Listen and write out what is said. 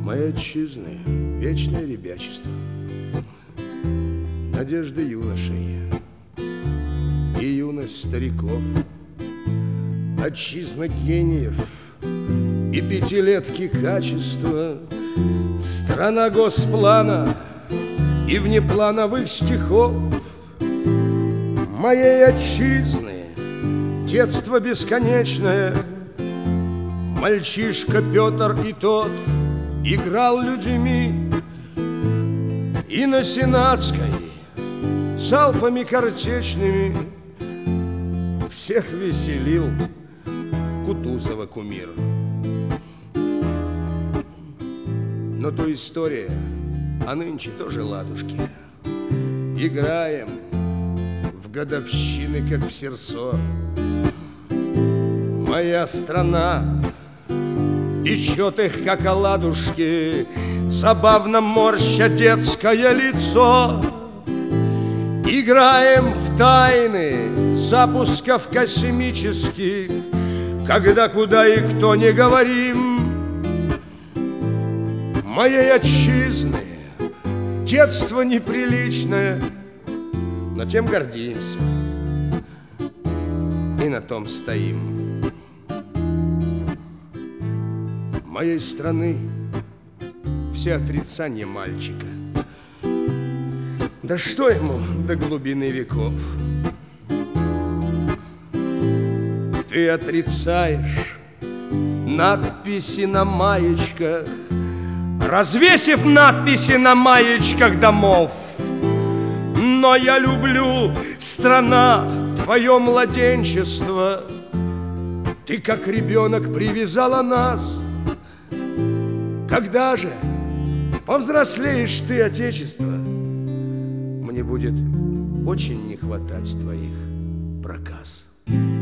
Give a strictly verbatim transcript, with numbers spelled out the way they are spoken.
Моей отчизны вечное ребячество, надежды юношей и юность стариков, отчизна гениев и пятилетки качества, страна госплана и внеплановых стихов. Моей отчизны детство бесконечное, мальчишка Петр и тот играл людьми, и на Сенатской залпами картечными всех веселил Кутузова кумир. Но то история, а нынче тоже ладушки. Играем в годовщины, как в сердцо. Моя страна печет их, как оладушки, забавно морща детское лицо. Играем в тайны запусков космических, когда куда и кто не говорим. Моей отчизны детство неприличное, но тем гордимся и на том стоим. Моей страны все отрицания мальчика. Да что ему до глубины веков? Ты отрицаешь надписи на маечках, развесив надписи на маечках домов. Но я люблю, страна, твое младенчество. Ты, как ребенок, привязала нас. Когда же повзрослеешь ты, Отечество, мне будет очень не хватать твоих проказ.